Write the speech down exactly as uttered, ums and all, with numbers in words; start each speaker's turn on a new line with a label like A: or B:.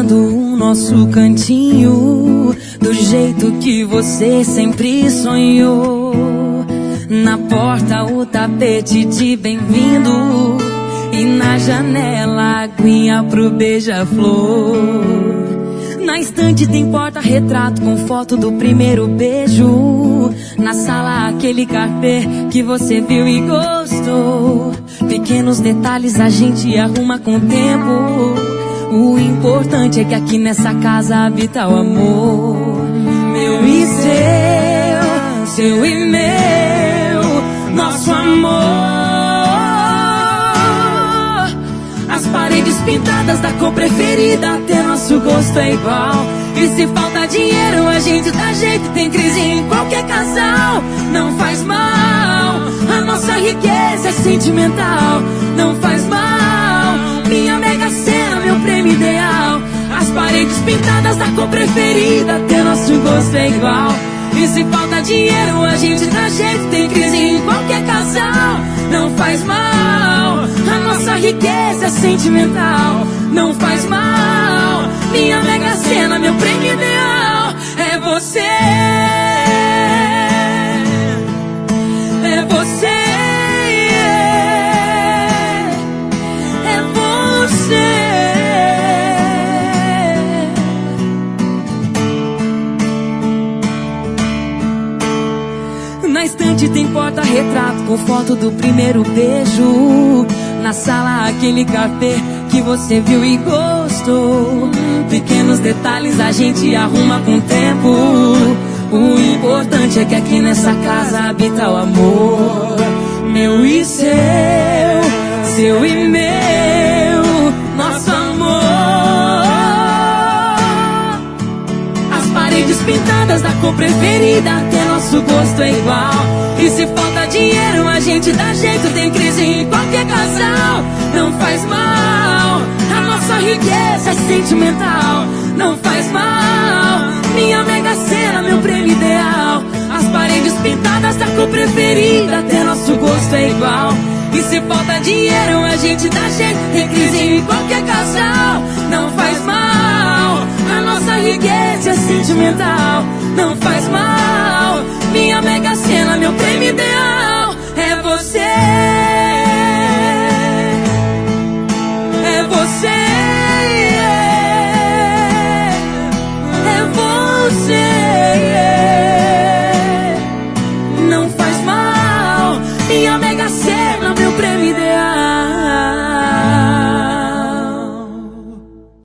A: montando o nosso cantinho do jeito que você sempre sonhou. Na porta o tapete de bem-vindo e na janela a aguinha pro beija-flor. Na estante tem porta-retrato com foto do primeiro beijo. Na sala aquele carpê que você viu e gostou. Pequenos detalhes a gente arruma com o tempo. O importante é que aqui nessa casa habita o amor. Meu e seu, seu e meu, nosso amor. As paredes pintadas da cor preferida, até nosso gosto é igual. E se falta dinheiro a gente dá jeito, tem crise em qualquer casal. Não faz mal, a nossa riqueza é sentimental. Não faz mal, minha mega cena, meu prêmio ideal. As paredes pintadas da cor preferida, até nosso gosto é igual. E se falta dinheiro a gente dá jeito, tem crise em qualquer casal. Não faz mal, a nossa riqueza é sentimental. Não faz mal, minha mega cena, meu prêmio ideal. É você, é você, é você. Na estante tem porta-retrato com foto do primeiro beijo. Na sala aquele café que você viu e gostou. Pequenos detalhes a gente arruma com o tempo. O importante é que aqui nessa casa habita o amor. Meu e seu, seu e meu, nosso amor. As paredes pintadas da cor preferida, até nosso gosto é igual. E se falta dinheiro a gente dá jeito, tem crise em qualquer casal. Não faz mal, a nossa riqueza é sentimental. Não faz mal, minha mega cena, meu prêmio ideal. As paredes pintadas da cor preferida, até nosso gosto é igual. E se falta dinheiro a gente dá jeito, tem crise em qualquer casal. Não faz mal, a nossa riqueza é sentimental. Não faz mal, minha mega cena, meu prêmio ideal. É você, é você, é você. Não faz mal, minha mega cena, meu prêmio